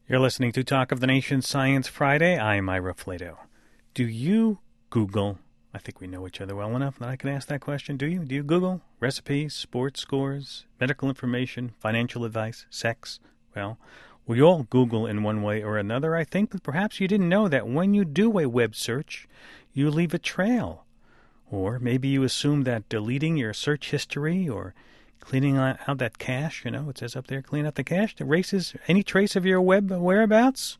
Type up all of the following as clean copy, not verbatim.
You're listening to Talk of the Nation Science Friday. I'm Ira Flato. Do you Google? I think we know each other well enough that I can ask that question. Do you? Do you Google recipes, sports scores, medical information, financial advice, sex? Well, we all Google in one way or another. I think that perhaps you didn't know that when you do a web search, you leave a trail. Or maybe you assume that deleting your search history or cleaning out that cache, it says up there, clean out the cache, erases any trace of your web whereabouts?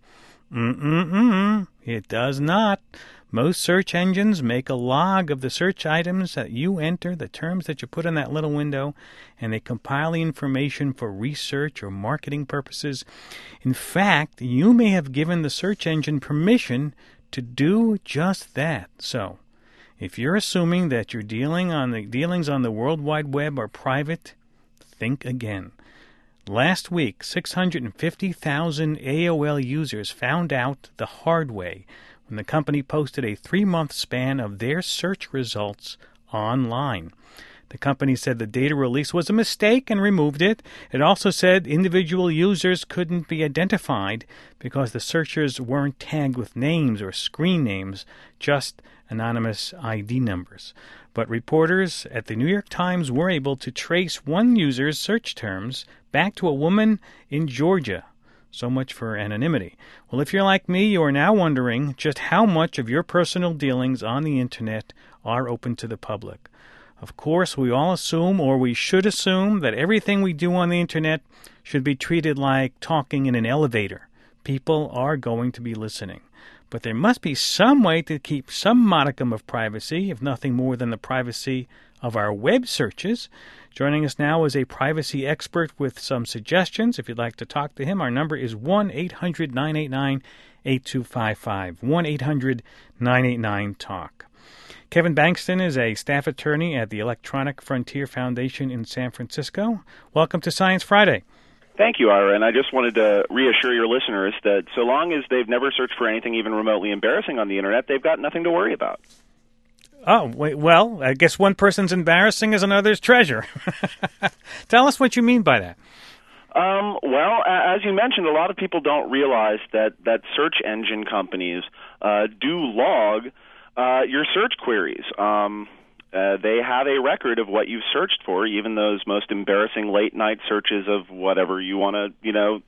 It does not. Most search engines make a log of the search items that you enter, the terms that you put in that little window, and they compile the information for research or marketing purposes. In fact, you may have given the search engine permission to do just that. So, if you're assuming that your dealings on the World Wide Web are private, think again. Last week, 650,000 AOL users found out the hard way when the company posted a 3-month span of their search results online. The company said the data release was a mistake and removed it. It also said individual users couldn't be identified because the searchers weren't tagged with names or screen names, just anonymous ID numbers. But reporters at the New York Times were able to trace one user's search terms back to a woman in Georgia. So much for anonymity. Well, if you're like me, you are now wondering just how much of your personal dealings on the Internet are open to the public. Of course, we all assume, or we should assume, that everything we do on the Internet should be treated like talking in an elevator. People are going to be listening. But there must be some way to keep some modicum of privacy, if nothing more than the privacy of our web searches. Joining us now is a privacy expert with some suggestions. If you'd like to talk to him, our number is 1-800-989-8255, 1-800-989-TALK. Kevin Bankston is a staff attorney at the Electronic Frontier Foundation in San Francisco. Welcome to Science Friday. Thank you, Ira, and I just wanted to reassure your listeners that so long as they've never searched for anything even remotely embarrassing on the Internet, they've got nothing to worry about. Oh, wait, well, I guess one person's embarrassing is another's treasure. Tell us what you mean by that. Well, as you mentioned, a lot of people don't realize that search engine companies do log your search queries. They have a record of what you've searched for, even those most embarrassing late-night searches of whatever you want to,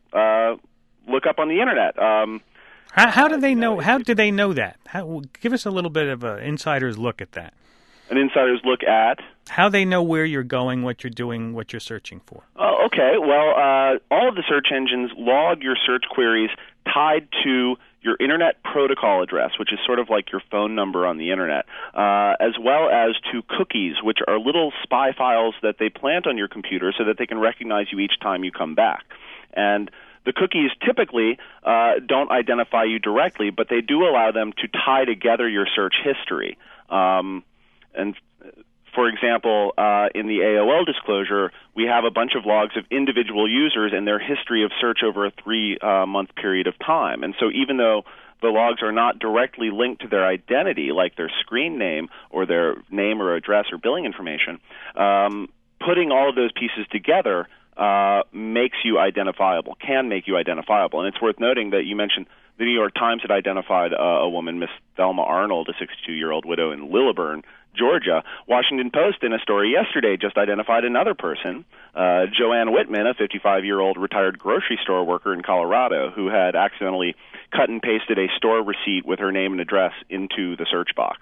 look up on the Internet. How do they know? How do they know that? Give us a little bit of an insider's look at that. An insider's look at? How they know where you're going, what you're doing, what you're searching for. Oh, okay. Well, all of the search engines log your search queries tied to your Internet protocol address, which is sort of like your phone number on the Internet, as well as to cookies, which are little spy files that they plant on your computer so that they can recognize you each time you come back. And the cookies typically don't identify you directly, but they do allow them to tie together your search history. And for example, in the AOL disclosure, we have a bunch of logs of individual users and their history of search over a 3-month period of time. And so even though the logs are not directly linked to their identity, like their screen name or their name or address or billing information, putting all of those pieces together makes you identifiable, can make you identifiable. And it's worth noting that you mentioned the New York Times had identified a woman, Miss Thelma Arnold, a 62-year-old widow in Lilburn, Georgia. Washington Post, in a story yesterday, just identified another person, Joanne Whitman, a 55-year-old retired grocery store worker in Colorado, who had accidentally cut and pasted a store receipt with her name and address into the search box.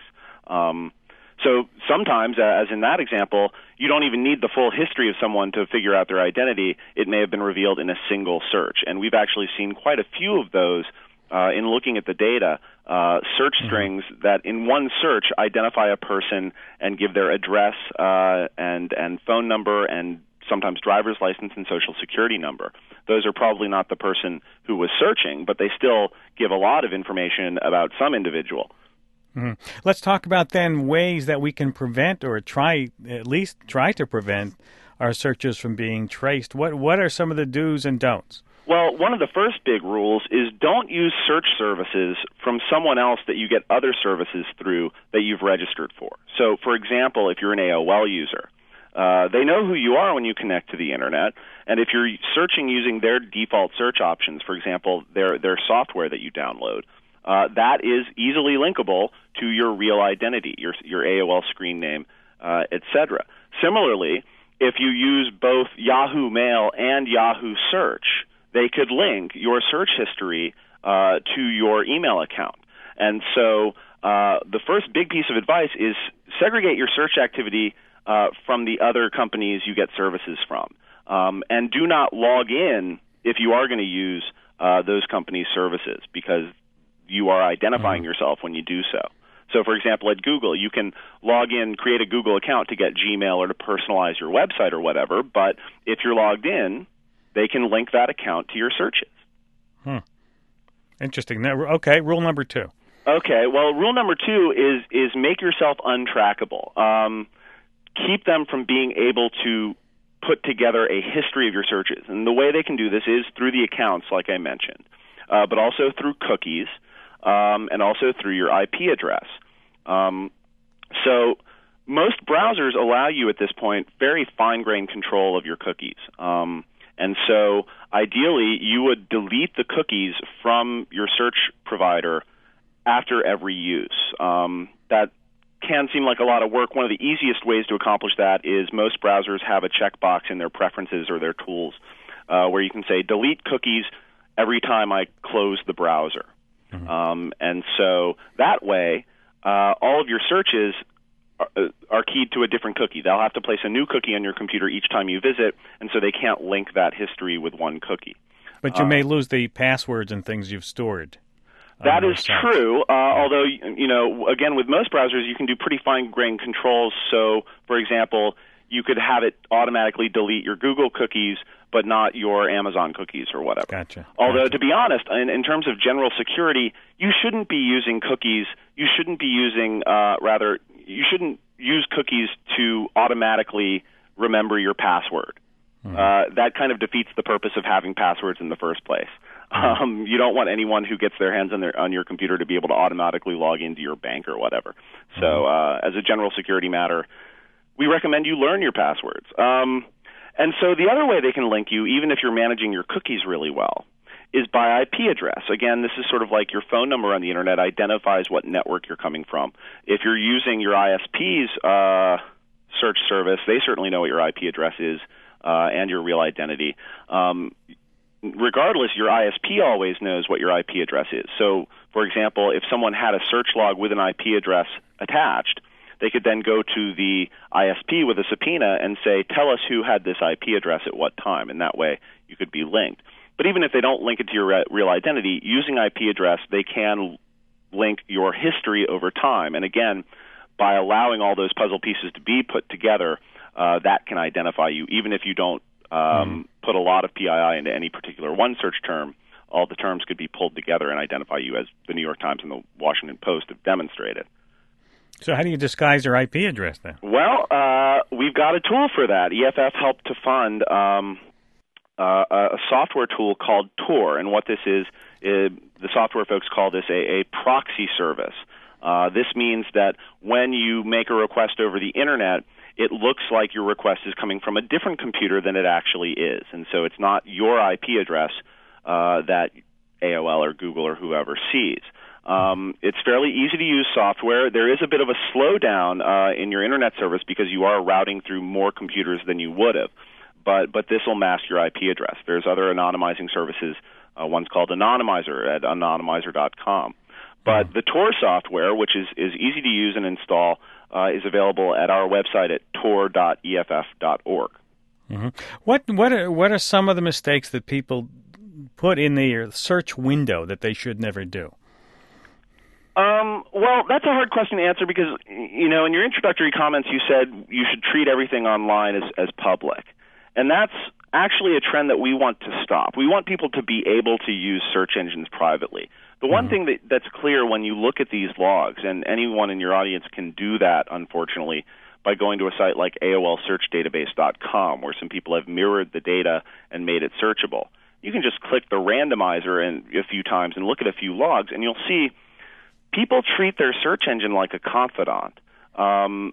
So sometimes, as in that example, you don't even need the full history of someone to figure out their identity. It may have been revealed in a single search. And we've actually seen quite a few of those in looking at the data, search strings that in one search identify a person and give their address and phone number and sometimes driver's license and social security number. Those are probably not the person who was searching, but they still give a lot of information about some individual. Mm-hmm. Let's talk about then ways that we can prevent or at least try to prevent our searches from being traced. What are some of the do's and don'ts? Well, one of the first big rules is don't use search services from someone else that you get other services through that you've registered for. So, for example, if you're an AOL user, They know who you are when you connect to the internet, and if you're searching using their default search options, for example, their software that you download, that is easily linkable to your real identity, your AOL screen name, etc. Similarly, if you use both Yahoo Mail and Yahoo Search, they could link your search history to your email account. And so the first big piece of advice is segregate your search activity from the other companies you get services from. And do not log in if you are going to use those companies' services, because you are identifying yourself when you do so. So, for example, at Google, you can log in, create a Google account to get Gmail or to personalize your website or whatever, but if you're logged in, they can link that account to your searches. Interesting. Now, okay, rule number 2. Okay, well, rule number 2 is make yourself untrackable. Keep them from being able to put together a history of your searches. And the way they can do this is through the accounts, like I mentioned, but also through cookies, and also through your IP address. So most browsers allow you at this point very fine-grained control of your cookies. And so ideally, you would delete the cookies from your search provider after every use. That can seem like a lot of work. One of the easiest ways to accomplish that is most browsers have a checkbox in their preferences or their tools where you can say, delete cookies every time I close the browser. And so that way, all of your searches are keyed to a different cookie. They'll have to place a new cookie on your computer each time you visit, and so they can't link that history with one cookie. But you may lose the passwords and things you've stored. That is true, although, again, with most browsers, you can do pretty fine-grained controls. So, for example, you could have it automatically delete your Google cookies, but not your Amazon cookies or whatever. Gotcha. Although, to be honest, in terms of general security, you shouldn't be using cookies. You shouldn't be using, you shouldn't use cookies to automatically remember your password. That kind of defeats the purpose of having passwords in the first place. You don't want anyone who gets their hands on your computer to be able to automatically log into your bank or whatever. So as a general security matter, we recommend you learn your passwords. And so the other way they can link you, even if you're managing your cookies really well, is by IP address. Again, this is sort of like your phone number on the internet identifies what network you're coming from. If you're using your ISP's search service, they certainly know what your IP address is and your real identity. Regardless, your ISP always knows what your IP address is. So, for example, if someone had a search log with an IP address attached, they could then go to the ISP with a subpoena and say, tell us who had this IP address at what time, and that way you could be linked. But even if they don't link it to your real identity, using IP address, they can link your history over time. And again, by allowing all those puzzle pieces to be put together, that can identify you, even if you don't put a lot of PII into any particular one search term. All the terms could be pulled together and identify you, as the New York Times and the Washington Post have demonstrated. So how do you disguise your IP address then? Well, we've got a tool for that. EFF helped to fund a software tool called Tor, and what this is the software folks call this a proxy service. This means that when you make a request over the Internet, it looks like your request is coming from a different computer than it actually is. And so it's not your IP address that AOL or Google or whoever sees. It's fairly easy to use software. There is a bit of a slowdown in your Internet service because you are routing through more computers than you would have. But this will mask your IP address. There's other anonymizing services. One's called Anonymizer at anonymizer.com. But the Tor software, which is easy to use and install, is available at our website at tor.eff.org. What are some of the mistakes that people put in their search window that they should never do? Well, that's a hard question to answer because, in your introductory comments you said you should treat everything online as public. And that's actually a trend that we want to stop. We want people to be able to use search engines privately. The one thing that's clear when you look at these logs, and anyone in your audience can do that, unfortunately, by going to a site like AOLSearchDatabase.com, where some people have mirrored the data and made it searchable. You can just click the randomizer a few times and look at a few logs, and you'll see people treat their search engine like a confidant.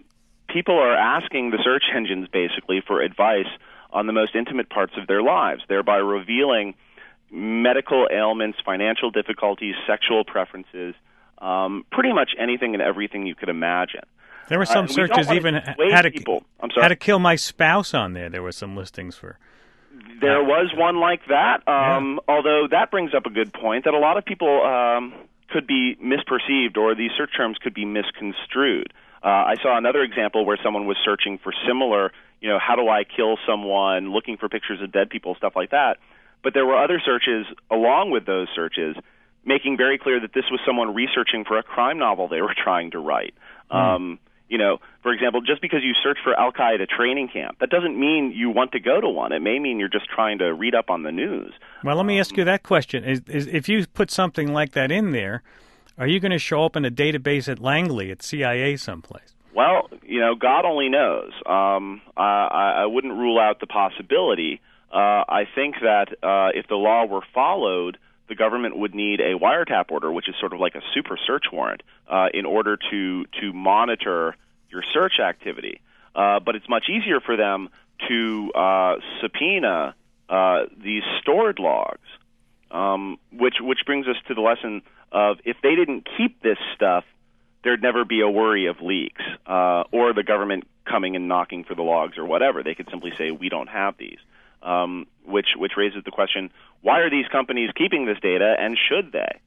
people are asking the search engines basically for advice on the most intimate parts of their lives, thereby revealing medical ailments, financial difficulties, sexual preferences, pretty much anything and everything you could imagine. There were some searches even had to kill my spouse on there. There were some listings for. There was one like that, although that brings up a good point that a lot of people could be misperceived, or these search terms could be misconstrued. I saw another example where someone was searching for similar, how do I kill someone, looking for pictures of dead people, stuff like that. But there were other searches along with those searches making very clear that this was someone researching for a crime novel they were trying to write. For example, just because you search for Al-Qaeda training camp, that doesn't mean you want to go to one. It may mean you're just trying to read up on the news. Well, let me ask you that question. Is if you put something like that in there, are you going to show up in a database at Langley at CIA someplace? Well, God only knows. I wouldn't rule out the possibility. I think that if the law were followed, the government would need a wiretap order, which is sort of like a super search warrant, in order to monitor your search activity. But it's much easier for them to subpoena these stored logs, which brings us to the lesson of if they didn't keep this stuff, there'd never be a worry of leaks or the government coming and knocking for the logs or whatever. They could simply say, we don't have these. Which raises the question, why are these companies keeping this data, and should they?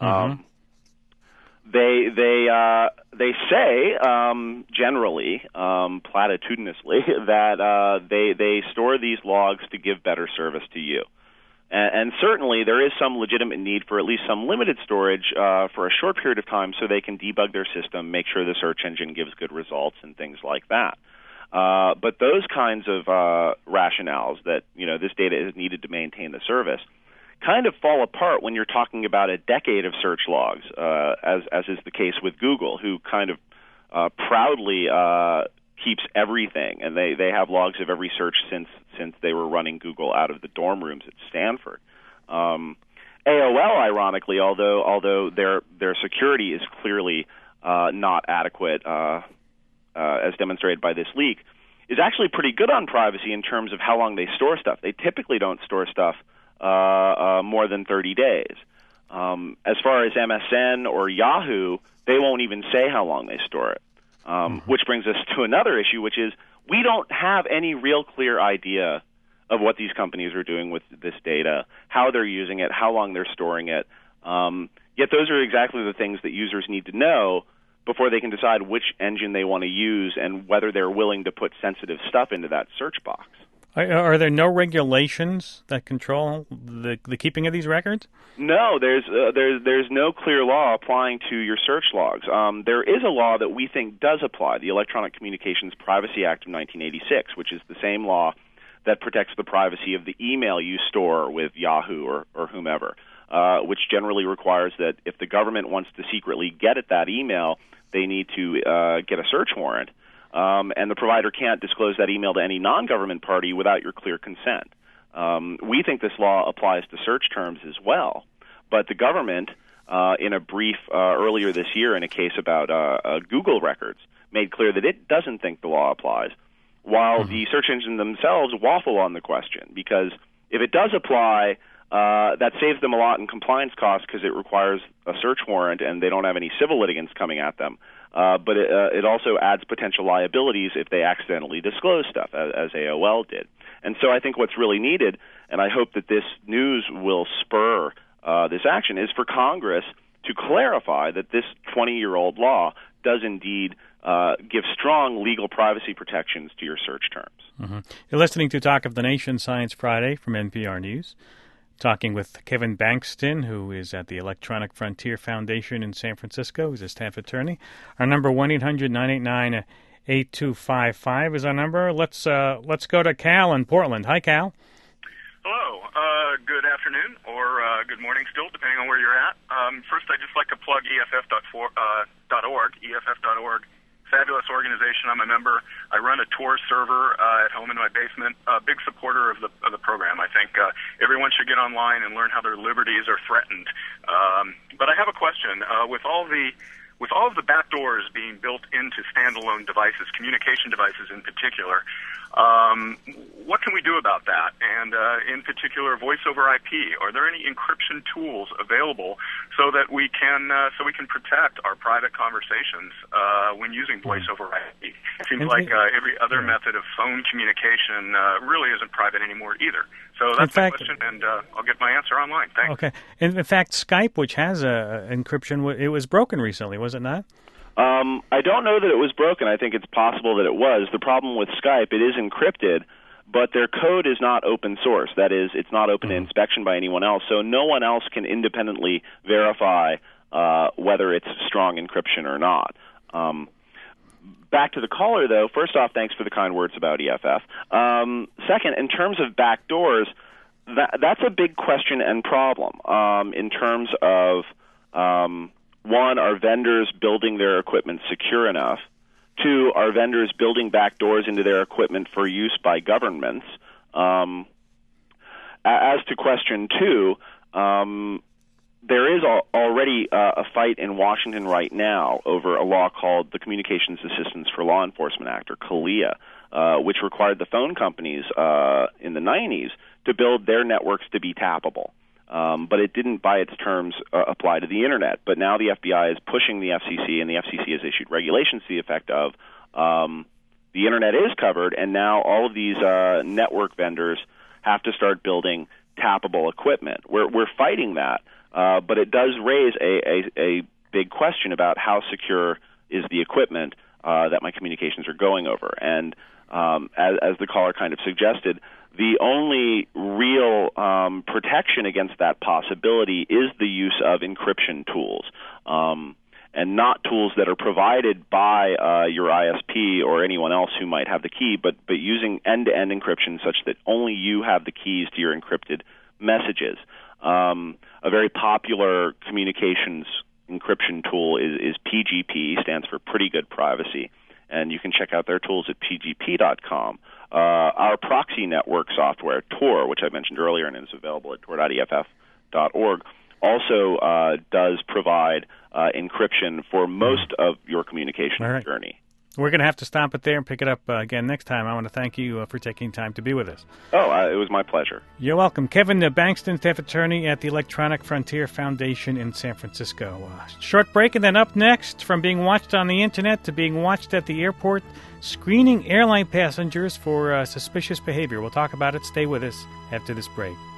They say generally, platitudinously, that they store these logs to give better service to you. And certainly there is some legitimate need for at least some limited storage for a short period of time so they can debug their system, make sure the search engine gives good results and things like that. But those kinds of rationales that this data is needed to maintain the service kind of fall apart when you're talking about a decade of search logs, as is the case with Google, who kind of proudly keeps everything, and they have logs of every search since they were running Google out of the dorm rooms at Stanford. AOL, ironically, although their security is clearly not adequate, as demonstrated by this leak, is actually pretty good on privacy in terms of how long they store stuff. They typically don't store stuff more than 30 days. As far as MSN or Yahoo, they won't even say how long they store it, which brings us to another issue, which is we don't have any real clear idea of what these companies are doing with this data, how they're using it, how long they're storing it. Yet those are exactly the things that users need to know before they can decide which engine they want to use and whether they're willing to put sensitive stuff into that search box. Are there no regulations that control the keeping of these records? No, there's no clear law applying to your search logs. There is a law that we think does apply, the Electronic Communications Privacy Act of 1986, which is the same law that protects the privacy of the email you store with Yahoo or whomever, which generally requires that if the government wants to secretly get at that email, they need to get a search warrant, and the provider can't disclose that email to any non-government party without your clear consent. We think this law applies to search terms as well, but the government, in a brief earlier this year in a case about Google records, made clear that it doesn't think the law applies, while the search engine themselves waffle on the question, because if it does apply, that saves them a lot in compliance costs because it requires a search warrant and they don't have any civil litigants coming at them. But it also adds potential liabilities if they accidentally disclose stuff, as AOL did. And so I think what's really needed, and I hope that this news will spur this action, is for Congress to clarify that this 20-year-old law does indeed give strong legal privacy protections to your search terms. You're listening to Talk of the Nation Science Friday from NPR News. Talking with Kevin Bankston, who is at the Electronic Frontier Foundation in San Francisco. He's a staff attorney. Our number, 1-800-989-8255 is our number. Let's go to Cal in Portland. Hi, Cal. Hello. Good afternoon or good morning still, depending on where you're at. First, I'd just like to plug EFF.org, EFF.org. Fabulous organization. I'm a member. I run a Tor server at home in my basement. Big supporter of the program. I think everyone should get online and learn how their liberties are threatened. But I have a question. With all the with all of the backdoors being built into standalone devices, communication devices in particular, what can we do about that? And in particular, voice over IP. Are there any encryption tools available so that we can protect our private conversations when using voice over IP? It seems like every other method of phone communication really isn't private anymore either. So that's my question, and I'll get my answer online. Thanks. Okay. In fact, Skype, which has encryption, it was broken recently, was it not? I don't know that it was broken. I think it's possible that it was. The problem with Skype, it is encrypted, but their code is not open source. That is, it's not open to inspection by anyone else, so no one else can independently verify whether it's strong encryption or not. Back to the caller, though. First off, thanks for the kind words about EFF. Second, in terms of backdoors, that's a big question and problem in terms of, one, are vendors building their equipment secure enough? Two, are vendors building backdoors into their equipment for use by governments? As to question two, there is already a fight in Washington right now over a law called the Communications Assistance for Law Enforcement Act, or CALEA, which required the phone companies in the 90s to build their networks to be tappable. But it didn't, by its terms, apply to the Internet. But now the FBI is pushing the FCC, and the FCC has issued regulations to the effect of the Internet is covered, and now all of these network vendors have to start building tappable equipment. We're fighting that, but it does raise a big question about how secure is the equipment that my communications are going over. And as the caller kind of suggested, the only real protection against that possibility is the use of encryption tools, and not tools that are provided by your ISP or anyone else who might have the key, but using end-to-end encryption such that only you have the keys to your encrypted messages. A very popular communications encryption tool is PGP, stands for Pretty Good Privacy, and you can check out their tools at pgp.com. Our proxy network software, Tor, which I mentioned earlier and is available at tor.eff.org, also does provide encryption for most of your communication journey. We're going to have to stop it there and pick it up again next time. I want to thank you for taking time to be with us. Oh, it was my pleasure. You're welcome. Kevin Bankston, staff attorney at the Electronic Frontier Foundation in San Francisco. Short break, and then up next, from being watched on the Internet to being watched at the airport, screening airline passengers for suspicious behavior. We'll talk about it. Stay with us after this break.